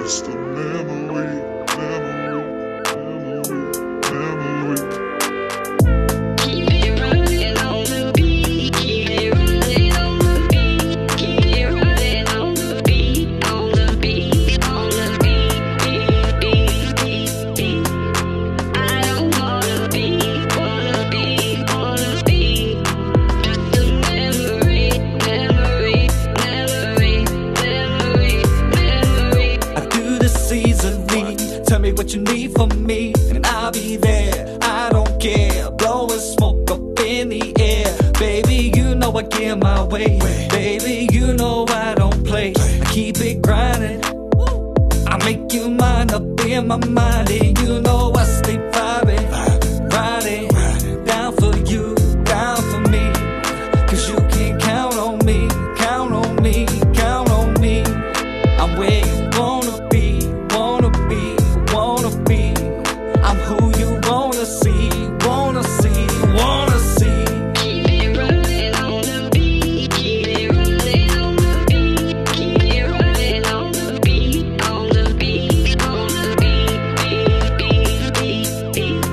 just a memory, memory, memory, memory. Keep it running on the beat, keep it running on the beat, keep it running on the beat, on the beat, on the beat, beat, beat, beat. I don't wanna be, wanna be, wanna be just a memory, memory, memory, memory, memory. I do this easily. Tell me what you need from me, and I'll be there. I don't care. Blowing smoke up in the air. Baby, you know I get my way. Baby, you know I don't play. I keep it grinding. I make you mine up in my mind, and you know I stay vibing, riding, down for you, down for me. Cause you can count on me, count on me, count on me. I'm where you wanna be, wanna be, wanna be. I'm who you wanna see, wanna see, wanna see. Keep it running on the beat, keep it running on the beat, keep it running on the beat, on the beat, on the beat, beat, beat, beat.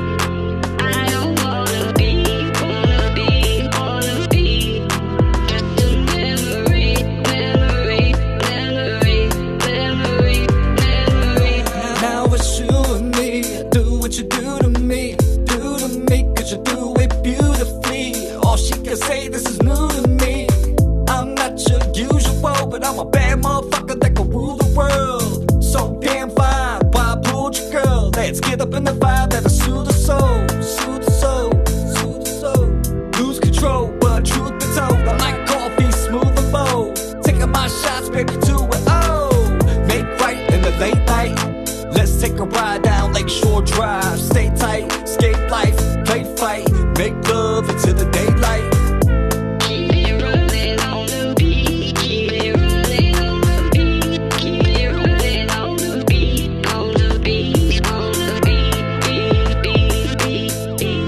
I don't wanna be, wanna be, wanna be just a memory, memory, memory, memory, memory. Now it's you and me. Do what you do to me, cause you do it beautifully. All she can say, this is new to me. I'm not your usual, but I'm a bad motherfucker that can rule the world. So damn fine, why I pulled your girl? Let's get up in the vibe that'll soothe the soul, soothe the soul, soothe the soul. Lose control, but truth be told, I like coffee, smooth and bold. Taking my shots, baby, to it, oh. Make right in the late night. Let's take a ride down Lakeshore Drive. Stay tight, skate life, play fight, make love until the daylight. Keep it running on the beat, keep it running on the beat, keep it running on the beat, on the beat, on the beat, beat, beat, beat.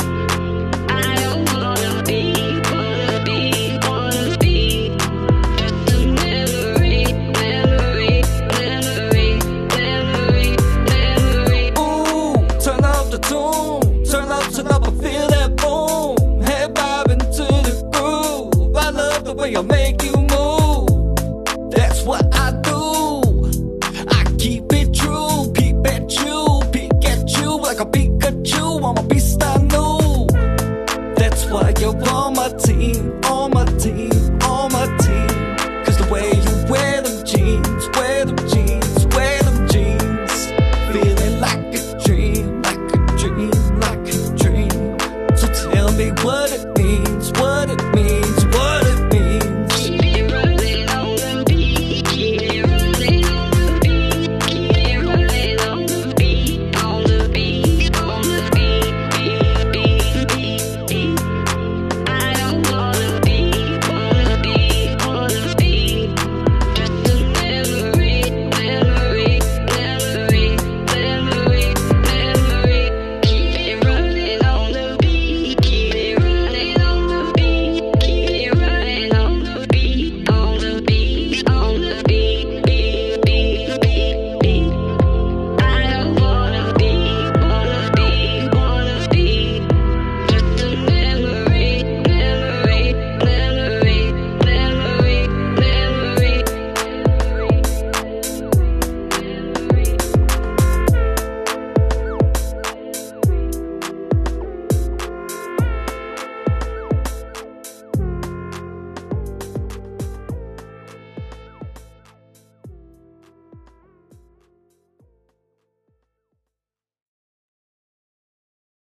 I don't wanna be, wanna be, wanna be just a memory, memory, memory, memory, memory. Ooh, turn up the tune, turn up and feel that boom. Head bobbing to the groove. I love the way I make you move. That's what I do.